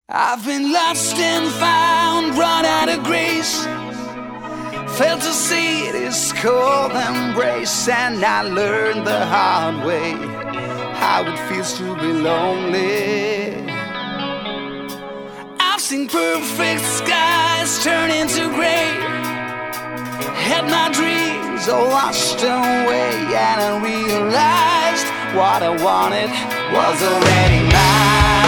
I've been lost and found, run out of grace. Felt to see this cold embrace, and I learned the hard way how it feels to be lonely. I've seen perfect skies turn into gray, had my dreams all washed away, and I realized what I wanted was already mine.